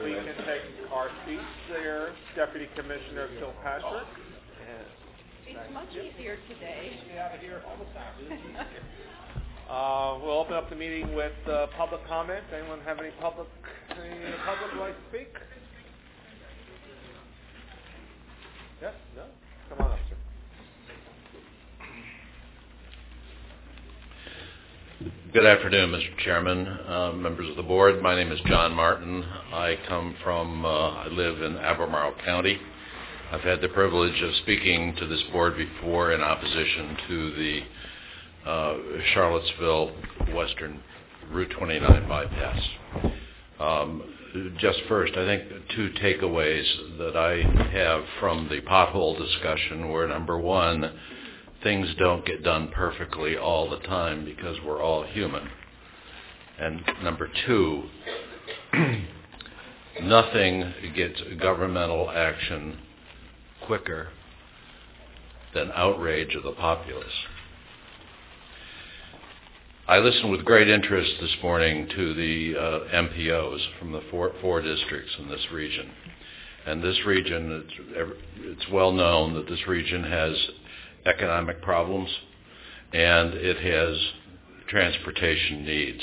we can take our seats there. Deputy Commissioner Kilpatrick. It's much easier today. We'll open up the meeting with public comment. Anyone have any public would like to speak? Yes? No? Come on up, sir. Good afternoon, Mr. Chairman, members of the board. My name is John Martin. I live in Albemarle County. I've had the privilege of speaking to this board before in opposition to the Charlottesville Western Route 29 bypass. Just first, I think the two takeaways that I have from the pothole discussion were, number one, things don't get done perfectly all the time because we're all human. And number two, nothing gets governmental action quicker than outrage of the populace. I listened with great interest this morning to the MPOs from the four districts in this region. And this region, it's well known that this region has economic problems and it has transportation needs.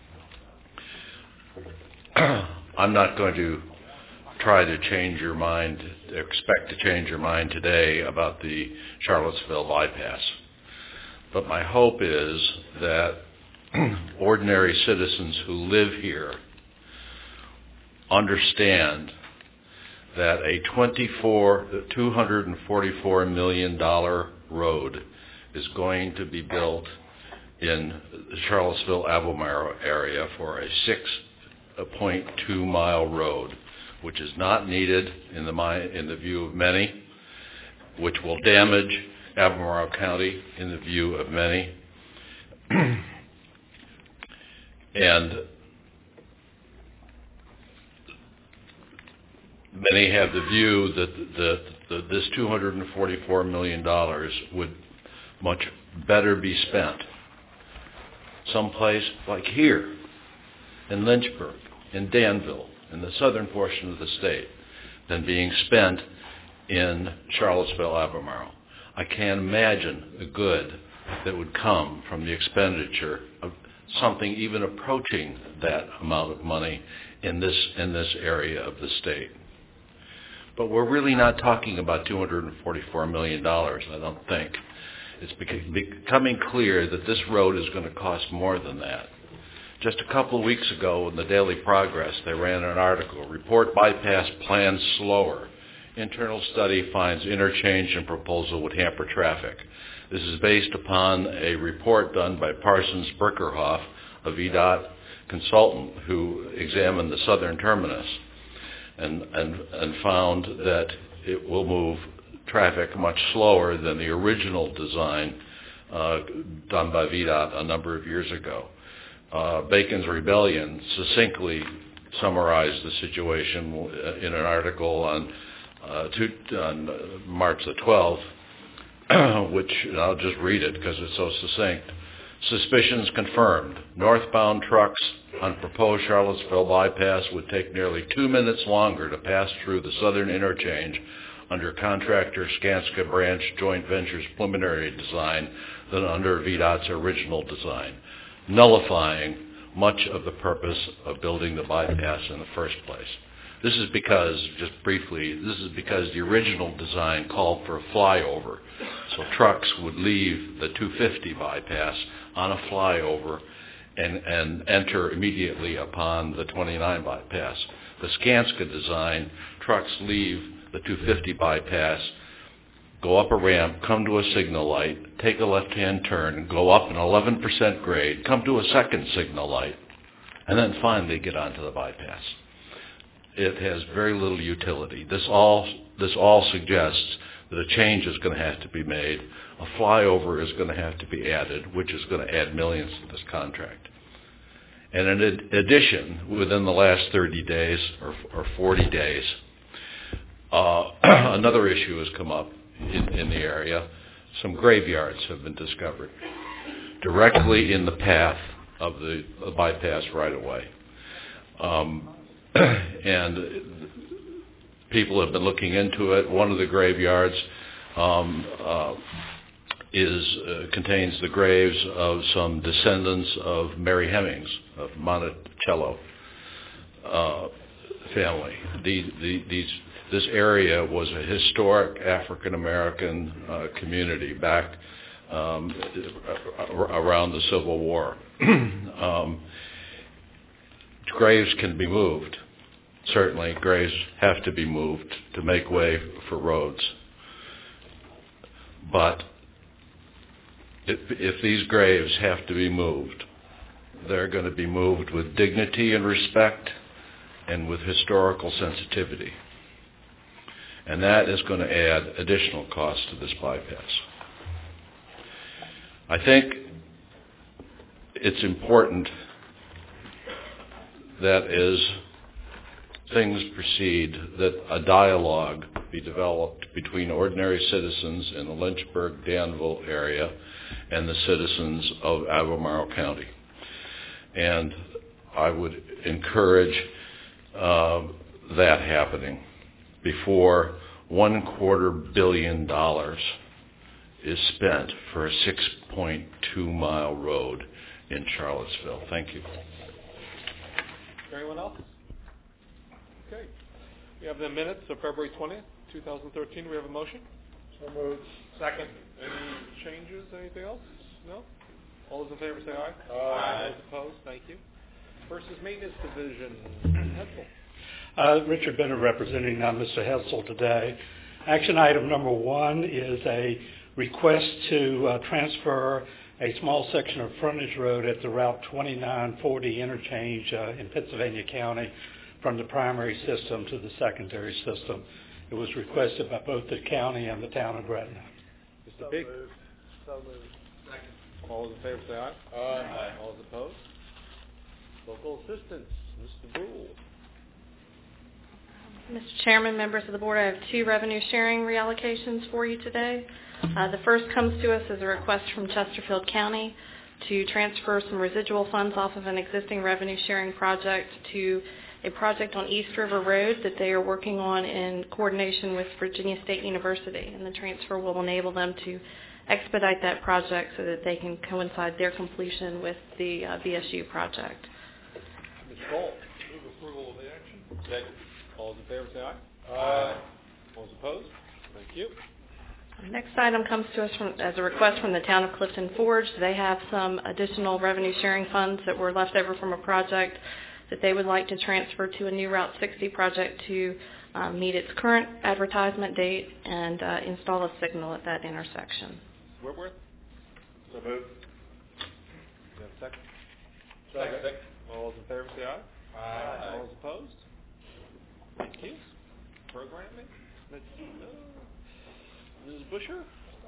I'm not going to try to change your mind, expect to change your mind today about the Charlottesville bypass. But my hope is that ordinary citizens who live here understand that a $244 million road is going to be built in the Charlottesville-Albemarle area for a 6.2 mile road, which is not needed in the view of many, which will damage Albemarle County in the view of many. And many have the view that this $244 million would much better be spent someplace like here, in Lynchburg, in Danville, in the southern portion of the state, than being spent in Charlottesville, Albemarle. I can't imagine the good that would come from the expenditure of something even approaching that amount of money in this area of the state. But we're really not talking about $244 million, I don't think. It's becoming clear that this road is going to cost more than that. Just a couple of weeks ago in the Daily Progress, they ran an article, Report Bypass Plans Slower. Internal study finds interchange and proposal would hamper traffic. This is based upon a report done by Parsons Brinckerhoff, a VDOT consultant who examined the southern terminus and found that it will move traffic much slower than the original design done by VDOT a number of years ago. Bacon's Rebellion succinctly summarized the situation in an article on March the 12th, which I'll just read it because it's so succinct. Suspicions confirmed. Northbound trucks on proposed Charlottesville bypass would take nearly 2 minutes longer to pass through the southern interchange under contractor Skanska Branch Joint Venture's preliminary design than under VDOT's original design, nullifying much of the purpose of building the bypass in the first place. This is because, just briefly, the original design called for a flyover. So trucks would leave the 250 bypass on a flyover and enter immediately upon the 29 bypass. The Skanska design, trucks leave the 250 bypass, go up a ramp, come to a signal light, take a left-hand turn, go up an 11% grade, come to a second signal light, and then finally get onto the bypass. It has very little utility. This all suggests that a change is going to have to be made. A flyover is going to have to be added, which is going to add millions to this contract. And in addition, within the last 30 days or 40 days, another issue has come up in the area. Some graveyards have been discovered directly in the path of the bypass right away. and people have been looking into it. One of the graveyards contains the graves of some descendants of Mary Hemings of Monticello family. This area was a historic African American community back around the Civil War. Graves can be moved. Certainly, graves have to be moved to make way for roads. But if these graves have to be moved, they're going to be moved with dignity and respect and with historical sensitivity. And that is going to add additional cost to this bypass. I think it's important that as things proceed, that a dialogue be developed between ordinary citizens in the Lynchburg-Danville area and the citizens of Albemarle County. And I would encourage that happening before $250 million is spent for a 6.2-mile road in Charlottesville. Thank you. Anyone else? Okay. We have the minutes of February 20th, 2013. Do we have a motion? So moved. Second. Any changes? Anything else? No? All those in favor say aye. Aye. All those opposed? Thank you. Versus Maintenance Division, Hetzel. Richard Bennett representing Mr. Hetzel today. Action item number 1 is a request to transfer a small section of frontage road at the Route 2940 interchange in Pennsylvania County from the primary system to the secondary system. It was requested by both the county and the town of Gretna. Mr. Big. So moved. Second. All those in favor say aye. Aye. All those opposed? Local assistance, Mr. Brule. Mr. Chairman, members of the board, I have 2 revenue sharing reallocations for you today. The first comes to us as a request from Chesterfield County to transfer some residual funds off of an existing revenue sharing project to a project on East River Road that they are working on in coordination with Virginia State University. And the transfer will enable them to expedite that project so that they can coincide their completion with the VSU project. Ms. Bolt. Move approval of the action. Second. All those in favor say aye. Aye. All those opposed? Thank you. The next item comes to us as a request from the town of Clifton Forge. They have some additional revenue sharing funds that were left over from a project that they would like to transfer to a new Route 60 project to meet its current advertisement date and install a signal at that intersection. Whitworth? So moved. You have a second? Second. All those in favor say aye. Aye. All those opposed? Thank you. Programming? Ms. Busher?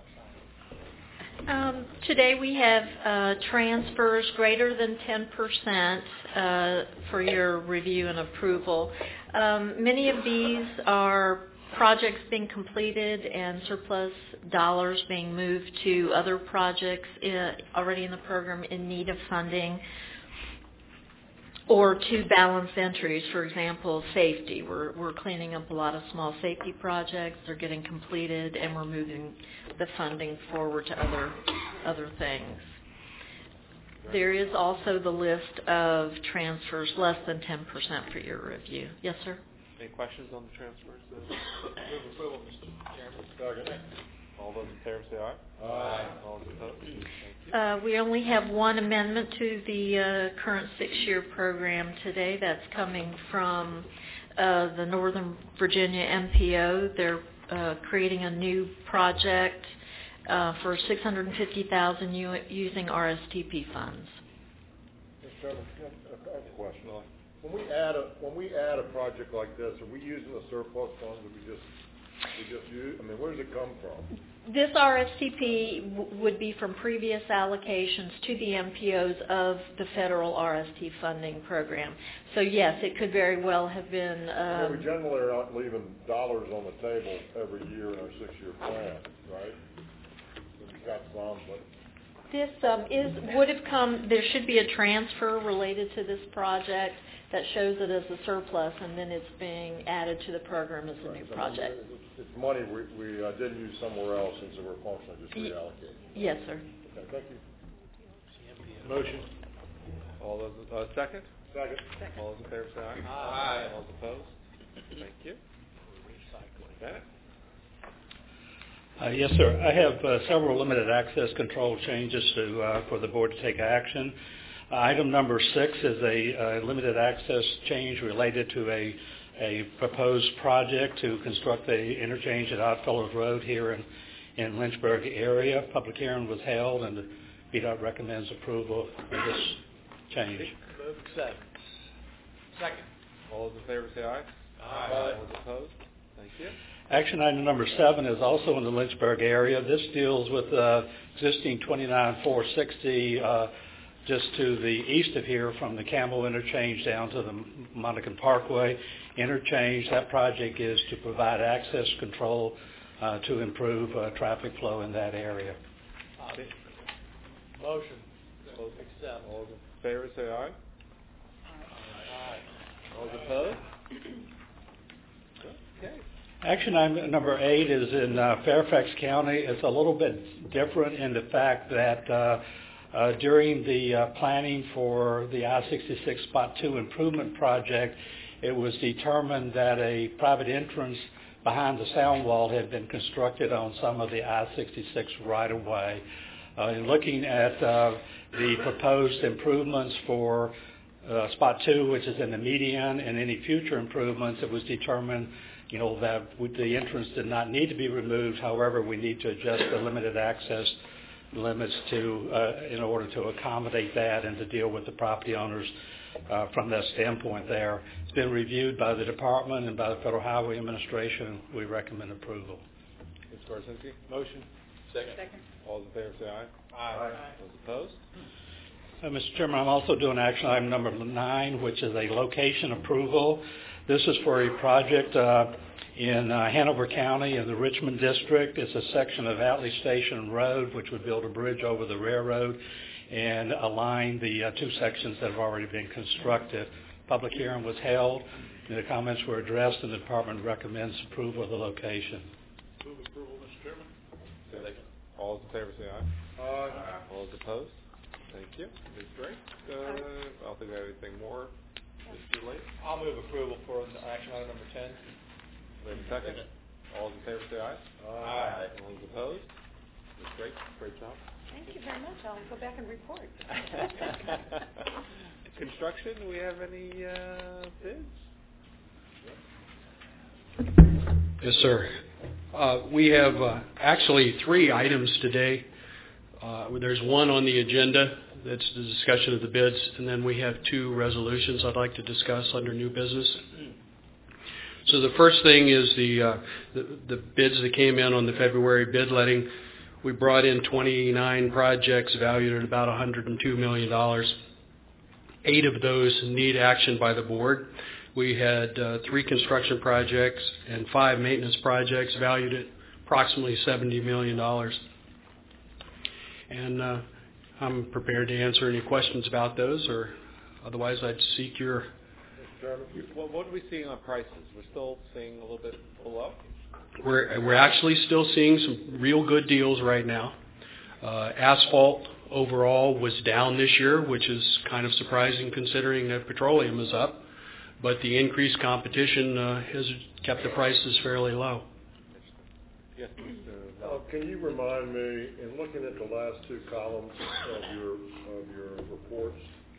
Today we have transfers greater than 10% for your review and approval. Many of these are projects being completed and surplus dollars being moved to other projects already in the program in need of funding, or to balance entries. For example, safety. We're cleaning up a lot of small safety projects. They're getting completed, and we're moving the funding forward to other things. There is also the list of transfers less than 10% for your review. Yes, sir? Any questions on the transfers? Move approval, Mr. Chairman. Second. All those in favor say aye. Aye. All those opposed? Thank you. We only have one amendment to the current 6-year program today. That's coming from the Northern Virginia MPO. They're creating a new project for $650,000 using RSTP funds. Mr. Chairman, I have a question. When we add a project like this, are we using the surplus funds that we just use? I mean, where does it come from? This RSTP would be from previous allocations to the MPOs of the federal RST funding program. So yes, it could very well have been. We generally are not leaving dollars on the table every year in our 6-year plan, right? We've got some, but This would have come, there should be a transfer related to this project that shows it as a surplus, and then it's being added to the program as a new project. It's money we didn't use somewhere else, and so we're functionally just reallocating. Yes, sir. Okay, thank you. Motion. All those, second? Second. All those in favor say aye. Aye. All those opposed? Thank you. Bennett? Yes, sir. I have several limited access control changes for the board to take action. Item number 6 is a limited access change related to a proposed project to construct the interchange at Oddfellows Road here in Lynchburg area. Public hearing was held, and the VDOT recommends approval of this change. Move accept. Second. All those in favor say aye. Aye. All those opposed? Thank you. Action item number 7 is also in the Lynchburg area. This deals with existing 29460 just to the east of here from the Campbell interchange down to the Monacan Parkway interchange. That project is to provide access control to improve traffic flow in that area. Motion. Accept. All those in favor say aye. Aye. All those opposed? Okay. Action item number 8 is in Fairfax County. It's a little bit different in the fact that during the planning for the I-66 Spot 2 improvement project, it was determined that a private entrance behind the sound wall had been constructed on some of the I-66 right-of-way. In looking at the proposed improvements for Spot 2, which is in the median, and any future improvements, it was determined that the entrance did not need to be removed. However, we need to adjust the limited access limits in order to accommodate that and to deal with the property owners from that standpoint there. It's been reviewed by the department and by the Federal Highway Administration. We recommend approval. Ms. Gorzinski? Motion. Second. All those in favor say aye. Aye. Those opposed? Mr. Chairman, I'm also doing action item number 9, which is a location approval. This is for a project in Hanover County in the Richmond District. It's a section of Atlee Station Road, which would build a bridge over the railroad and align the 2 sections that have already been constructed. Public hearing was held, and the comments were addressed, and the department recommends approval of the location. Move approval, Mr. Chairman. Second. All those in favor say aye. Aye. All those opposed? Thank you. Ms. Drake? I don't think I have anything more. Mr. Lake? I'll move approval for action item number 10. Wait a second. All those in favor say aye. Aye. All those opposed? Ms. Drake, great job. Thank you very much. I'll go back and report. Construction, do we have any bids? Yes, sir. We have actually 3 items today. There's one on the agenda that's the discussion of the bids, and then we have 2 resolutions I'd like to discuss under new business. So the first thing is the bids that came in on the February bid letting. We brought in 29 projects valued at about $102 million. 8 of those need action by the board. We had 3 construction projects and 5 maintenance projects valued at approximately $70 million. And I'm prepared to answer any questions about those, or otherwise I'd seek your... What are we seeing on prices? We're still seeing a little bit below? We're actually still seeing some real good deals right now. Asphalt overall was down this year, which is kind of surprising considering that petroleum is up. But the increased competition has kept the prices fairly low. Yes, can you remind me, in looking at the last 2 columns of your reports,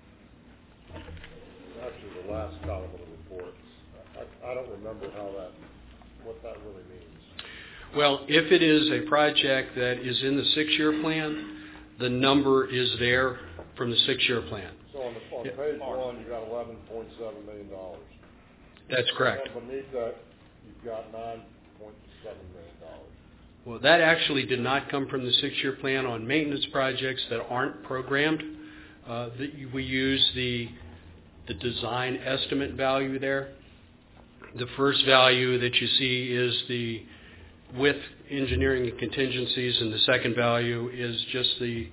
actually the last column of the reports, I don't remember what that really means. Well, if it is a project that is in the 6-year plan, the number is there from the 6-year plan. So on page 1, you got $11.7 million. That's correct. And beneath that, you've got $9.7 million. Well, that actually did not come from the 6-year plan on maintenance projects that aren't programmed. We use the design estimate value there. The first value that you see is the with engineering and contingencies, and the second value is just the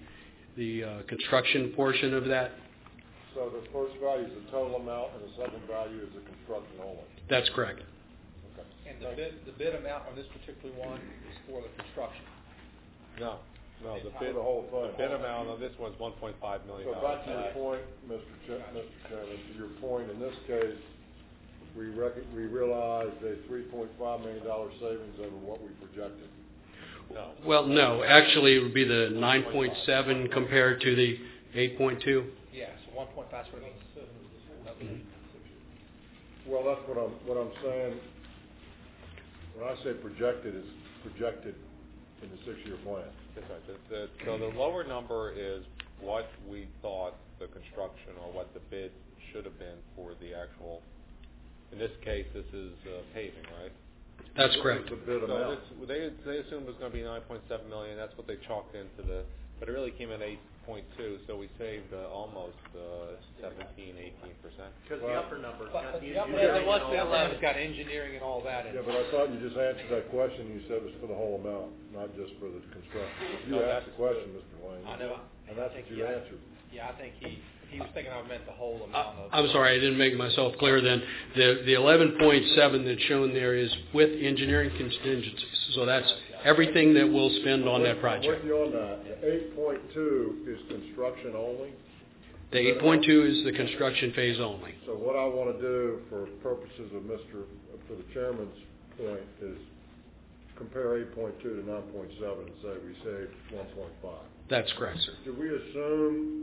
construction portion of that. So the first value is the total amount, and the second value is the construction only. That's correct. Okay. And the bid amount on this particular one is for the construction. No, the bid, The whole thing. the bid amount on this one's $1.5 million. So back to your point, Mr. Chairman, to your point, in this case, we realized a $3.5 million savings over what we projected. No. Well, no, actually it would be the 9.7 compared to the 8.2. Yeah, so 1.5 is what it means. Well, that's what I'm saying. When I say projected, it's projected in the 6-year plan. That's right. So the lower number is what we thought the construction or what the bid should have been for the actual, in this case, this is paving, right? That's correct. This is the bid So amount. they assumed it was going to be 9.7 million. That's what they chalked into but it really came in 8.2. So we saved almost 17, 18%. Because the upper number's got the engineering upper number's got engineering and all that in Yeah, it. but I thought you just answered that question. You said it was for the whole amount, not just for the construction. You asked the question, Mr. Lane. I know. And that's what you answered. Yeah, I think he was thinking I meant the whole amount of. I'm sorry, I didn't make myself clear then. The 11.7 that's shown there is with engineering contingencies. So that's everything that we'll spend on that I'm project. with you on that. The 8.2 is construction only. The 8.2 is the construction phase only. So what I want to do for purposes of for the chairman's point is compare 8.2 to 9.7 and say we saved 1.5. That's correct, sir. Do we assume,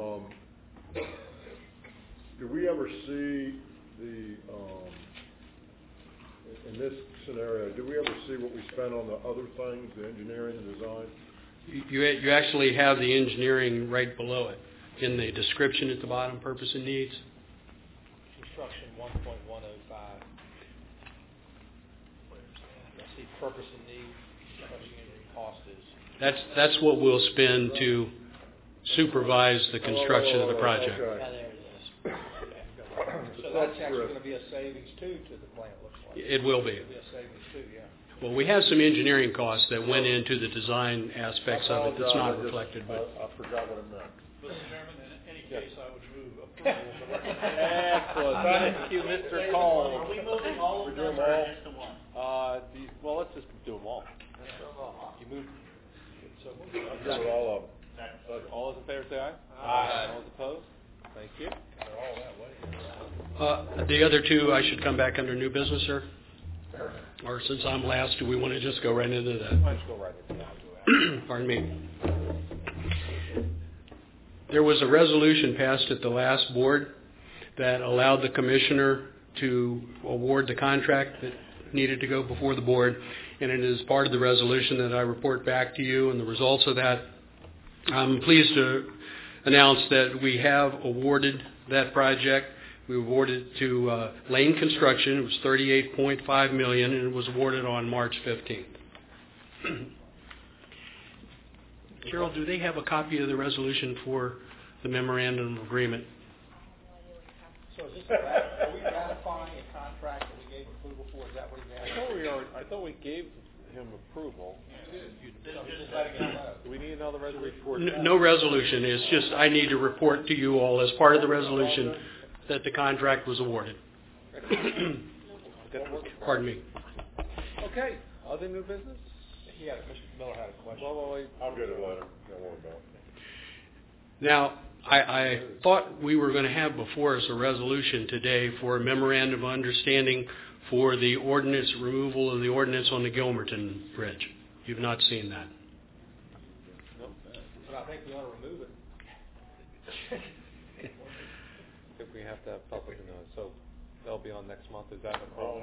do we ever see in this scenario, do we ever see what we spend on the other things, the engineering and design? You actually have the engineering right below it in the description at the bottom, purpose and needs. Construction 1.105. Let's see, purpose and need, how much the cost is. That's what we'll spend to supervise the construction of the project. Okay. Yeah, there it is. So that's actually going to be a savings too to the plant, looks like. It will be. It'll be a savings too, yeah. Well, we have some engineering costs that went into the design aspects of it that's not reflected, but I forgot what it meant. Mr. Chairman, in any case, I would move approval. Excellent. Thank you, Mr. Cole. Are we moving all of them or just the one? Well, let's just do them all. You move, so I'm good with all of them. All those in favor say aye. Aye. All those opposed? Thank you. they're all that way. the other two, I should come back under new business, sir? Or since I'm last, do we want to just go right into that? Let's go right into that. Pardon me. There was a resolution passed at the last board that allowed the commissioner to award the contract that needed to go before the board, and it is part of the resolution that I report back to you and the results of that. I'm pleased to announce that we have awarded that project. We awarded it to Lane Construction. It was $38.5 million, and it was awarded on March 15th. Carol, do they have a copy of the resolution for the memorandum of agreement? So is this, are we ratifying a contract that we gave approval for? Is that what he's asking? I thought we gave him approval. So he's just letting us know. Do we need another resolution? No resolution. It's just I need to report to you all as part of the resolution that the contract was awarded. Pardon me. Okay. Other new business? Yeah, Mr. Miller had a question. Well, wait. I'll get it later. Don't worry about it. Now, I thought we were going to have before us a resolution today for a memorandum of understanding for the ordinance removal of the ordinance on the Gilmerton Bridge. You've not seen that. Nope. But I think we ought to remove it. I think we have to have public notice, so that'll be on next month. Is that a problem?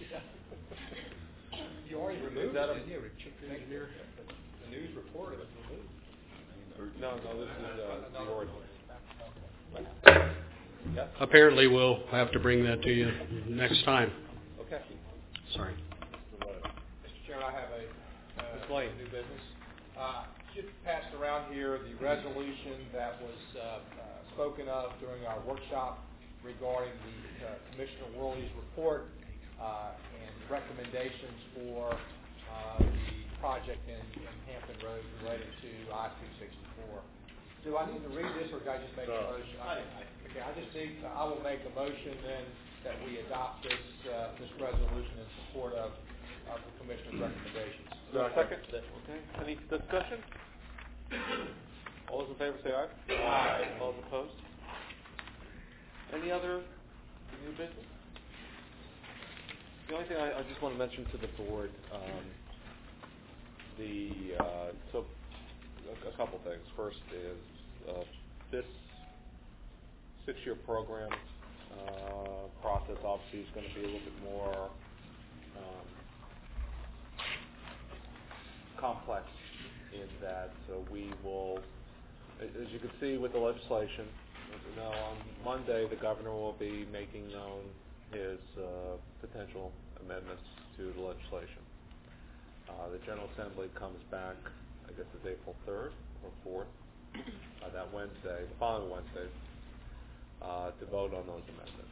You already removed that it, didn't you? The news reported it removed. No, this is the ordinance. Yes? Apparently, we'll have to bring that to you next time. Okay. Sorry. Mr. Chairman, I have Ms. Lane. new business. Just passed around here the resolution that was spoken of during our workshop regarding the Commissioner Worley's report and recommendations for the project in Hampton Road related to I-264. Do I need to read this, or do I just make a motion? Okay, I will make a motion then that we adopt this resolution in support of the Commissioner's recommendations. Second? Okay. Any discussion? All those in favor say aye. Aye. All those opposed? Any other new business? The only thing I just want to mention to the board, so a couple things. First is this 6-year program process obviously is going to be a little bit more complex in that we will, as you can see with the legislation, on Monday the governor will be making known his potential amendments to the legislation. The General Assembly comes back, I guess it's April 3rd or 4th, that Wednesday, the following Wednesday, to vote on those amendments.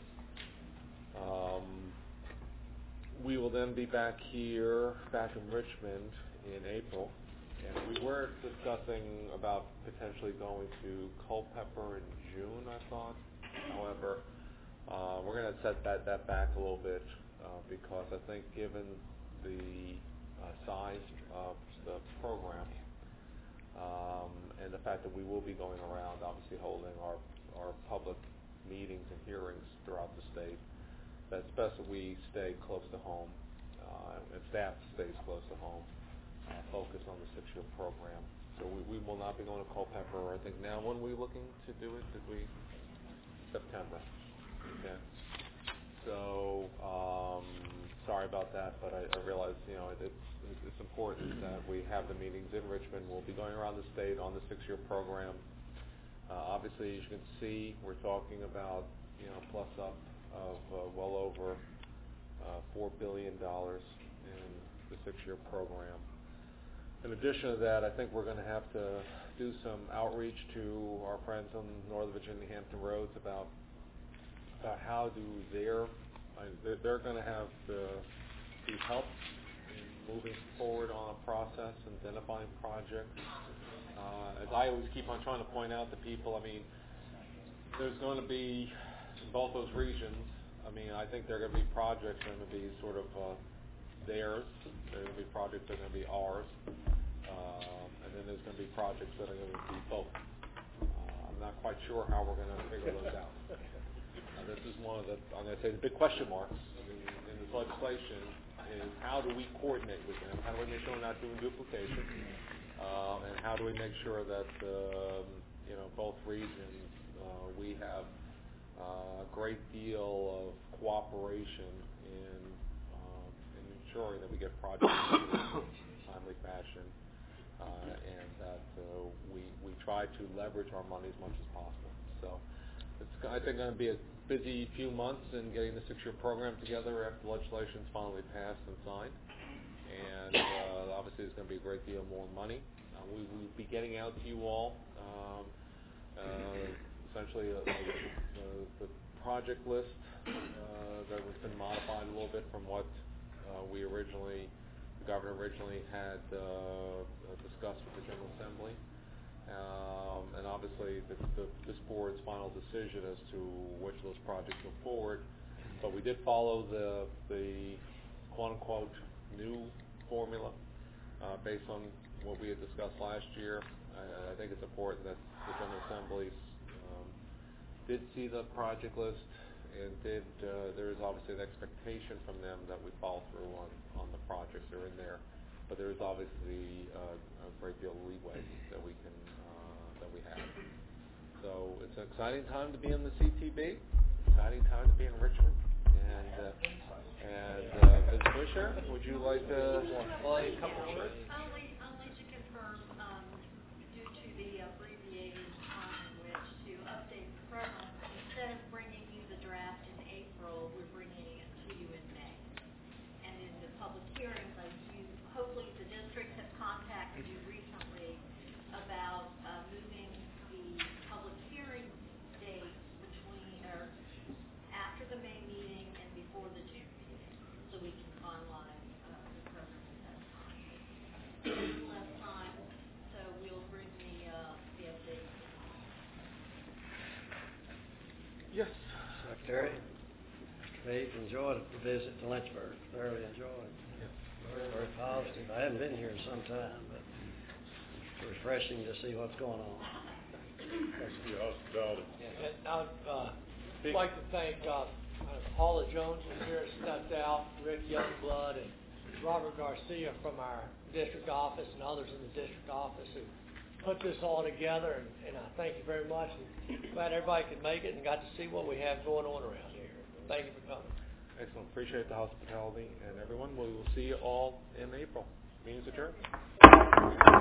We will then be back in Richmond in April, and we were discussing about potentially going to Culpeper in June, I thought. However, we're going to set that back a little bit because I think given the size of the program and the fact that we will be going around, obviously holding our public meetings and hearings throughout the state, that it's best that we stay close to home and staff stays close to home, focus on the 6-year program. So we will not be going to Culpeper. I think now, when we looking to do it, September. Okay. So sorry about that, but I realize it's important that we have the meetings in Richmond. We'll be going around the state on the 6-year program. Obviously, as you can see, we're talking about plus up of well over $4 billion in the 6-year program. In addition to that, I think we're going to have to do some outreach to our friends on Northern Virginia Hampton Roads about how do they're going to have to help in moving forward on a process and identifying projects. As I always keep on trying to point out to people, there's going to be, in both those regions, I think there are going to be projects that are going to be sort of theirs. There are going to be projects that are going to be ours. And then there's going to be projects that are going to be both. I'm not quite sure how we're going to figure those out. This is one of the, I'm going to say, the big question marks in this legislation is how do we coordinate with them? How do we make sure we're not doing duplication? And how do we make sure that both regions we have a great deal of cooperation in ensuring that we get projects in a timely fashion, and that we try to leverage our money as much as possible. So it's, I think, going to be a busy few months in getting the 6-year program together after the legislation is finally passed and signed. And obviously there's going to be a great deal more money. We will be getting out to you all essentially the project list that has been modified a little bit from what the governor originally had discussed with the General Assembly. And obviously this board's final decision as to which of those projects go forward. But we did follow the quote-unquote new formula based on what we had discussed last year. I think it's important that the General Assembly did see the project list and there is obviously an expectation from them that we follow through on the projects that are in there. But there is obviously a great deal of leeway that we have. So it's an exciting time to be in the CTB, exciting time to be in Richmond. And Ms. Fisher, would you like to? Well, a couple of words. Only to confirm, due to the abbreviated time in which to update the program, instead of bringing you the draft in April, we're bringing it to you in May. And in the public hearings, hopefully the districts have contacted you recently about moving the public hearing date after the May meeting and before the June meeting, so we can finalize the program at that time. There's less time, so we'll bring the update Yes. Secretary, Mr. Meade, enjoyed the visit to Lynchburg. Thoroughly enjoyed. Very, very positive. I haven't been here in some time, but it's refreshing to see what's going on. Thanks for your hospitality. And I'd like to thank Paula Jones who's here, stepped out, Rick Youngblood, and Robert Garcia from our district office and others in the district office who put this all together, and I thank you very much. And glad everybody could make it and got to see what we have going on around here. Thank you for coming. Excellent. Appreciate the hospitality, and everyone, we will see you all in April. Meeting's adjourned.